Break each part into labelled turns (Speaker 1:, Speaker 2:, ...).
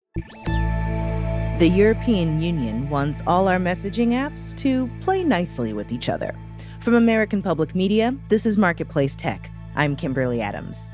Speaker 1: The European Union wants all our messaging apps to play nicely with each other. From American Public Media, this is Marketplace Tech. I'm Kimberly Adams.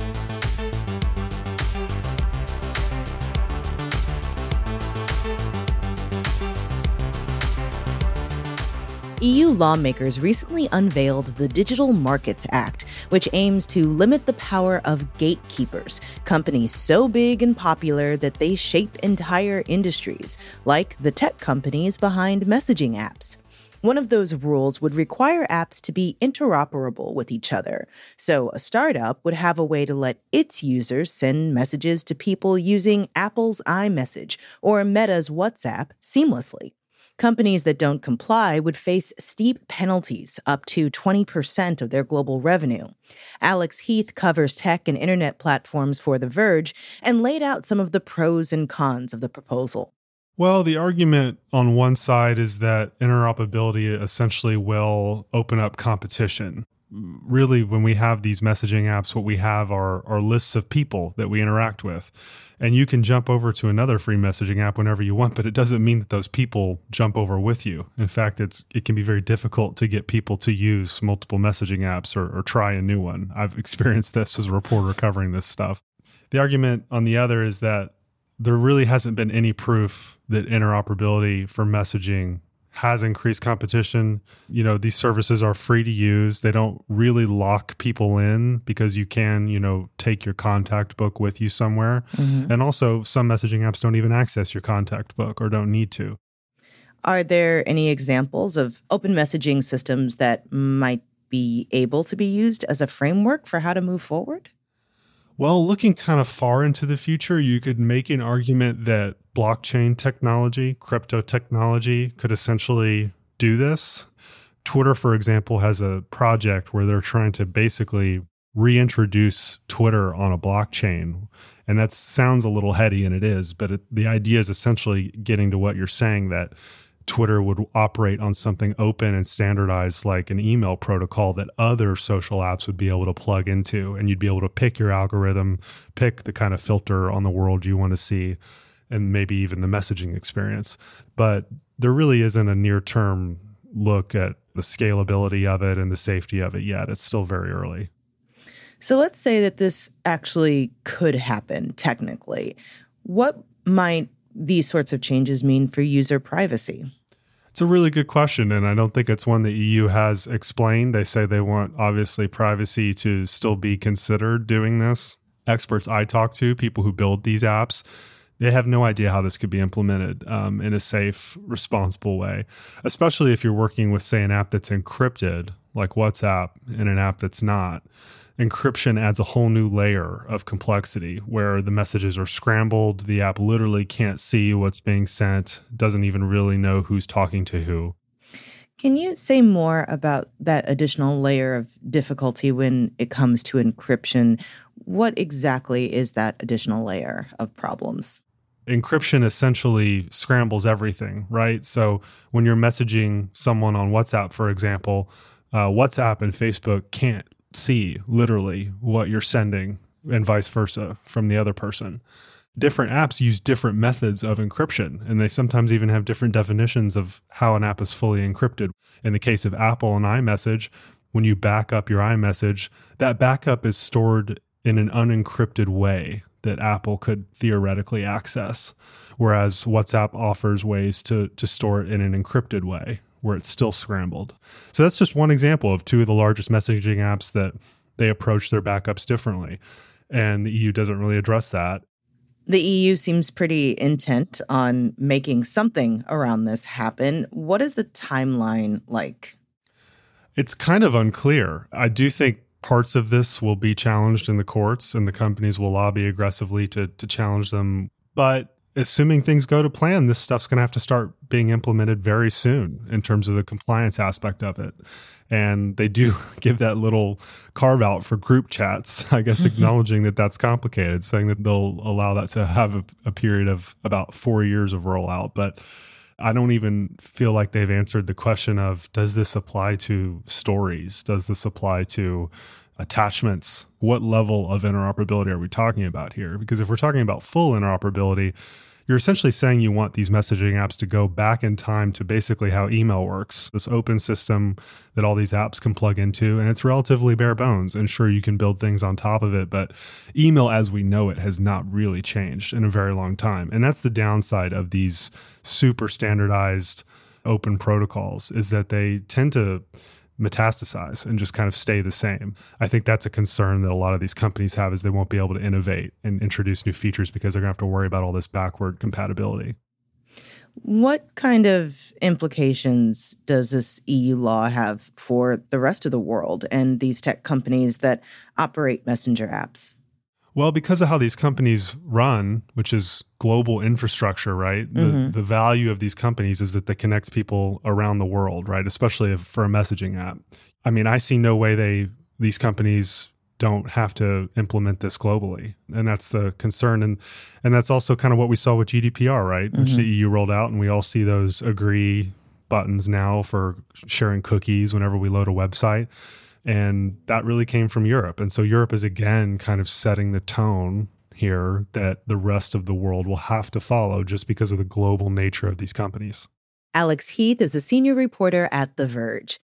Speaker 1: EU lawmakers recently unveiled the Digital Markets Act, which aims to limit the power of gatekeepers, companies so big and popular that they shape entire industries, like the tech companies behind messaging apps. One of those rules would require apps to be interoperable with each other, so a startup would have a way to let its users send messages to people using Apple's iMessage or Meta's WhatsApp seamlessly. Companies that don't comply would face steep penalties, up to 20% of their global revenue. Alex Heath covers tech and internet platforms for The Verge and laid out some of the pros and cons of the proposal.
Speaker 2: Well, the argument on one side is that interoperability essentially will open up competition. Really, when we have these messaging apps, what we have are lists of people that we interact with. And you can jump over to another free messaging app whenever you want, but it doesn't mean that those people jump over with you. In fact, it can be very difficult to get people to use multiple messaging apps or try a new one. I've experienced this as a reporter covering this stuff. The argument on the other is that there really hasn't been any proof that interoperability for messaging has increased competition. You know, these services are free to use. They don't really lock people in because you can, take your contact book with you somewhere. Mm-hmm. And also, some messaging apps don't even access your contact book or don't need to.
Speaker 1: Are there any examples of open messaging systems that might be able to be used as a framework for how to move forward?
Speaker 2: Well, looking kind of far into the future, you could make an argument that blockchain technology, crypto technology could essentially do this. Twitter, for example, has a project where they're trying to basically reintroduce Twitter on a blockchain. And that sounds a little heady, and it is, but the idea is essentially getting to what you're saying, that Twitter would operate on something open and standardized like an email protocol that other social apps would be able to plug into. And you'd be able to pick your algorithm, pick the kind of filter on the world you want to see, and maybe even the messaging experience. But there really isn't a near-term look at the scalability of it and the safety of it yet. It's still very early.
Speaker 1: So let's say that this actually could happen technically. What might these sorts of changes mean for user privacy?
Speaker 2: It's a really good question, and I don't think it's one the EU has explained. They say they want, obviously, privacy to still be considered doing this. Experts I talk to, people who build these apps, they have no idea how this could be implemented in a safe, responsible way, especially if you're working with, say, an app that's encrypted, like WhatsApp, and an app that's not. Encryption adds a whole new layer of complexity where the messages are scrambled. The app literally can't see what's being sent, doesn't even really know who's talking to who.
Speaker 1: Can you say more about that additional layer of difficulty when it comes to encryption? What exactly is that additional layer of problems?
Speaker 2: Encryption essentially scrambles everything, right? So when you're messaging someone on WhatsApp, for example, WhatsApp and Facebook can't see literally what you're sending and vice versa from the other person. Different apps use different methods of encryption, and they sometimes even have different definitions of how an app is fully encrypted. In the case of Apple and iMessage, when you back up your iMessage, that backup is stored in an unencrypted way that Apple could theoretically access, whereas WhatsApp offers ways to store it in an encrypted way, where it's still scrambled. So that's just one example of two of the largest messaging apps that they approach their backups differently. And the EU doesn't really address that.
Speaker 1: The EU seems pretty intent on making something around this happen. What is the timeline like?
Speaker 2: It's kind of unclear. I do think parts of this will be challenged in the courts, and the companies will lobby aggressively to challenge them. But assuming things go to plan, this stuff's going to have to start being implemented very soon in terms of the compliance aspect of it. And they do give that little carve out for group chats, I guess, acknowledging that that's complicated, saying that they'll allow that to have a period of about 4 years of rollout. But I don't even feel like they've answered the question of, does this apply to stories? Does this apply to attachments. What level of interoperability are we talking about here? Because if we're talking about full interoperability, you're essentially saying you want these messaging apps to go back in time to basically how email works, this open system that all these apps can plug into, and it's relatively bare bones. And sure, you can build things on top of it, but email as we know it has not really changed in a very long time. And that's the downside of these super standardized open protocols, is that they tend to metastasize and just kind of stay the same. I think that's a concern that a lot of these companies have, is they won't be able to innovate and introduce new features because they're going to have to worry about all this backward compatibility.
Speaker 1: What kind of implications does this EU law have for the rest of the world and these tech companies that operate messenger apps?
Speaker 2: Well, because of how these companies run, which is global infrastructure, right? The value of these companies is that they connect people around the world, right? Especially for a messaging app. I mean, I see no way these companies don't have to implement this globally. And that's the concern. And that's also kind of what we saw with GDPR, right? Which the EU rolled out, and we all see those agree buttons now for sharing cookies whenever we load a website. And that really came from Europe. And so Europe is, again, kind of setting the tone here that the rest of the world will have to follow just because of the global nature of these companies.
Speaker 1: Alex Heath is a senior reporter at The Verge.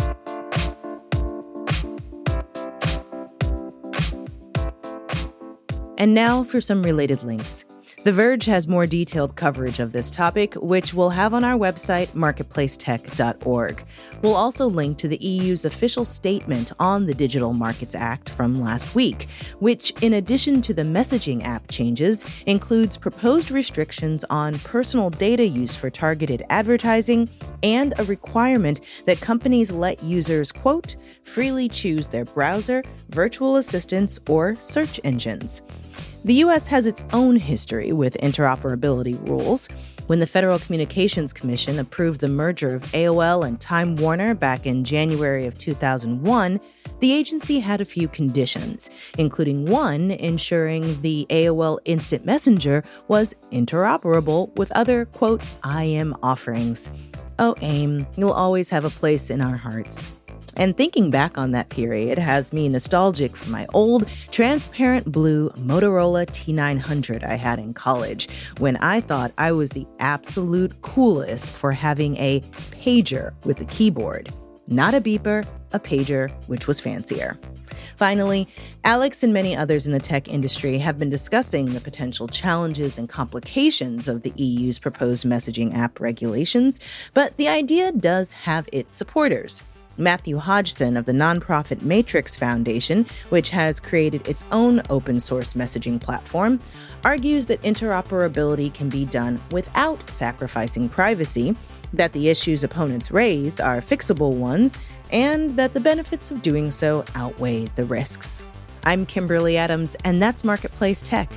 Speaker 1: And now for some related links. The Verge has more detailed coverage of this topic, which we'll have on our website, marketplacetech.org. We'll also link to the EU's official statement on the Digital Markets Act from last week, which, in addition to the messaging app changes, includes proposed restrictions on personal data use for targeted advertising and a requirement that companies let users, quote, freely choose their browser, virtual assistants, or search engines. The U.S. has its own history with interoperability rules. When the Federal Communications Commission approved the merger of AOL and Time Warner back in January of 2001, the agency had a few conditions, including one ensuring the AOL Instant Messenger was interoperable with other, quote, IM offerings. Oh, AIM, you'll always have a place in our hearts. And thinking back on that period has me nostalgic for my old transparent blue Motorola T900 I had in college, when I thought I was the absolute coolest for having a pager with a keyboard. Not a beeper, a pager, which was fancier. Finally, Alex and many others in the tech industry have been discussing the potential challenges and complications of the EU's proposed messaging app regulations, but the idea does have its supporters. Matthew Hodgson of the nonprofit Matrix Foundation, which has created its own open-source messaging platform, argues that interoperability can be done without sacrificing privacy, that the issues opponents raise are fixable ones, and that the benefits of doing so outweigh the risks. I'm Kimberly Adams, and that's Marketplace Tech.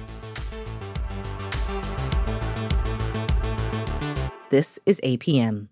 Speaker 1: This is APM.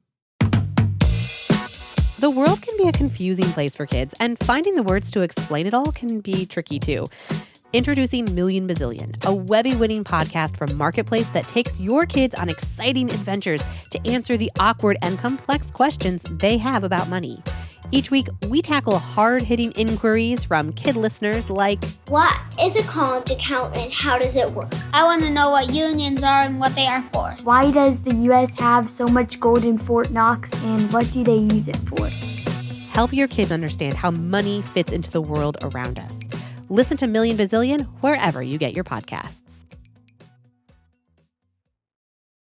Speaker 3: The world can be a confusing place for kids, and finding the words to explain it all can be tricky too. Introducing Million Bazillion, a Webby-winning podcast from Marketplace that takes your kids on exciting adventures to answer the awkward and complex questions they have about money. Each week, we tackle hard-hitting inquiries from kid listeners like,
Speaker 4: what is a college account and how does it work? I want to know what unions are and what they are for.
Speaker 5: Why does the U.S. have so much gold in Fort Knox, and what do they use it for?
Speaker 3: Help your kids understand how money fits into the world around us. Listen to Million Bazillion wherever you get your podcasts.